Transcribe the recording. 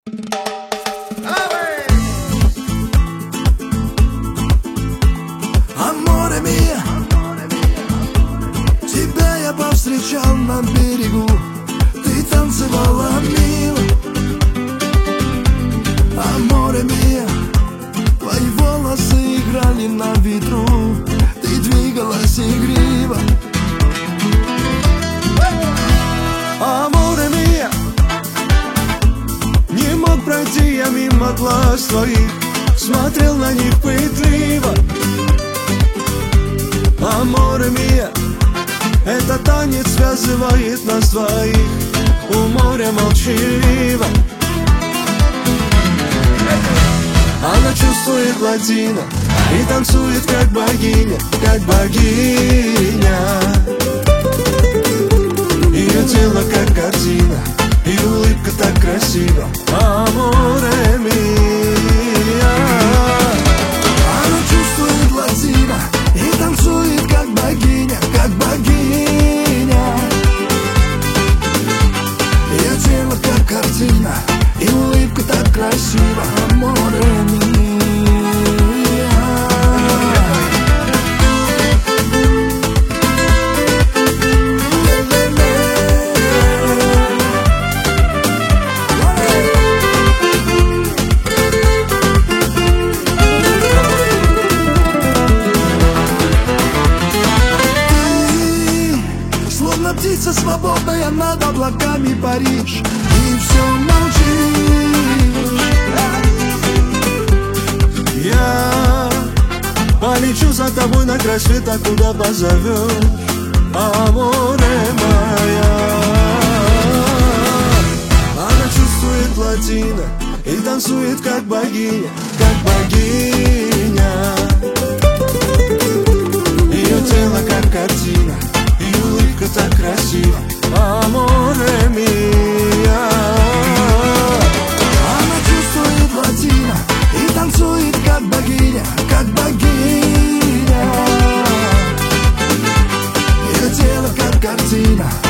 Аморе мия, тебя я повстречал на берегу. Ты танцевала мило. Аморе мия, твои волосы играли на ветру. Ты двигалась игриво. Аморе мия, не мог пройти я мимо глаз твоих, смотрел на них пытливо. Аморе мия, этот танец связывает нас двоих у моря молчаливо. Она чувствует латино и танцует как богиня, как богиня. Ее тело как картина, и улыбка так красива. Аморе мия. Она чувствует латино и танцует как богиня, как богиня. Ее тело как картина, и улыбка так красива. Аморе мия. Птица свободная над облаками паришь, и все молчишь. Я полечу за тобой на край света, куда позовешь, аморе моя. Она чувствует латино и танцует как богиня, как богиня. Ее тело как картина, и улыбка так красива. Аморе мия. Она чувствует латино и танцует как богиня, как богиня. Ее тело как картина,